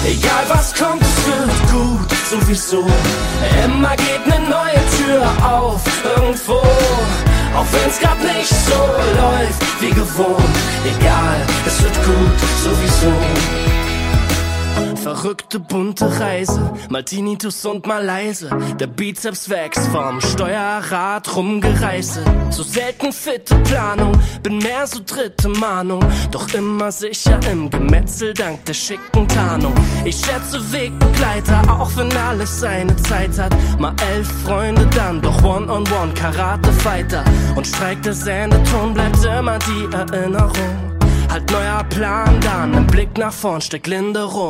Egal was kommt, es wird gut, sowieso. Immer geht ne neue Tür auf, irgendwo. Auch wenn's grad nicht so läuft wie gewohnt. Egal, es wird gut, sowieso. Verrückte bunte Reise, mal Tinnitus und mal leise. Der Bizeps wächst vom Steuerrad rumgereiße. So selten fitte Planung, bin mehr so dritte Mahnung. Doch immer sicher im Gemetzel dank der schicken Tarnung. Ich schätze Wegbegleiter, auch wenn alles seine Zeit hat. Mal 11 Freunde dann, doch One-on-One Karate-Fighter. Und streikt der Sendeton, bleibt immer die Erinnerung. Halt neuer Plan dann, im Blick nach vorn steckt Linderung.